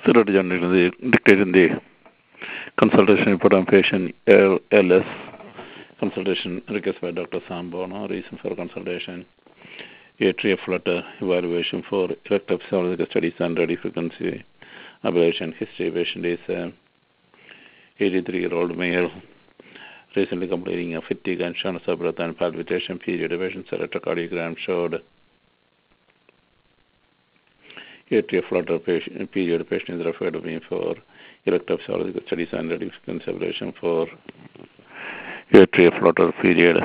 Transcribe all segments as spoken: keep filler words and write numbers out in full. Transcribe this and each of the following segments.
Third generation dictated in the consultation report on patient L S. Consultation request by Doctor Sambono. Reason for consultation: atrial flutter evaluation for electrophysiological studies and radio frequency ablation. History: patient is a eighty-three-year-old male, recently completing a fatigue and shortness of breath and palpitation period. The patient's electrocardiogram showed atrial flutter patient, period. The patient is referred to me for electrophysiological studies and radio frequency ablation for atrial flutter period.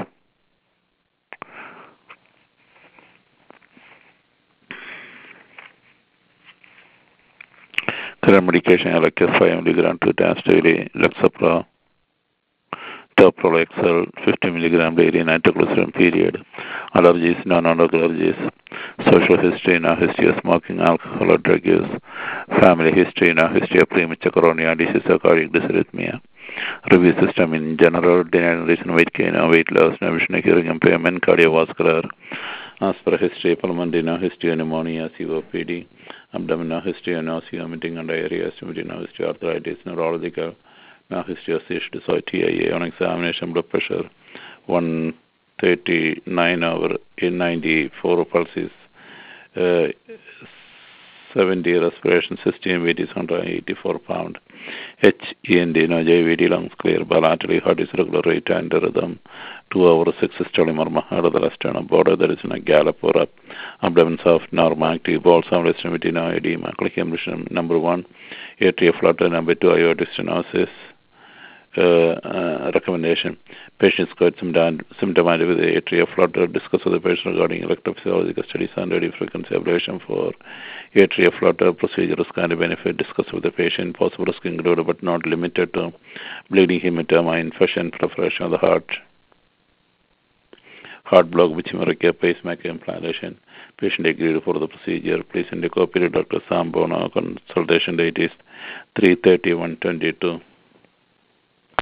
Current medication: Electus five milligram two times daily, Lexapro, Toprol X L fifty milligram daily, nitroglycerin period. Allergies: non-allergies. Social history: no history of smoking, alcohol, or drug use. Family history: no history of premature coronary disease or cardiac dysarrhythmia. Review system in general: degeneration, weight gain, no weight loss, no vision, hearing impairment, cardiovascular. As per history: pulmonary, no history of pneumonia, C O P D. Abdominal history: nausea, vomiting, and diarrhea. Estimated no history of arthritis. Neurological: no history of seizure disorder, T I A. On examination: blood pressure one thirty-nine over ninety-four pulses, uh, seventy respiration system, weight is one hundred eighty-four pound. H E N D, no J V D, lungs clear, bilaterally, heart is regular rate and rhythm, two hours six systole murmur, heart of the left sternum border, there is in a gallop or up, abdomen soft, normal active, balls of extremity, no edema, click emission number one, atrial flutter, number two, aortic stenosis. Uh, uh, recommendation: patients got symptomatic with atrial flutter. Discuss with the patient regarding electrophysiological studies and radio frequency ablation for atrial flutter. Procedure risk and benefit. Discuss with the patient. Possible risk included but not limited to bleeding, hematoma, infection, perforation of the heart, heart block, which may require pacemaker implantation. Patient agreed for the procedure. Please indicate copy to Doctor Sambono. Consultation date is three thirty one twenty-two.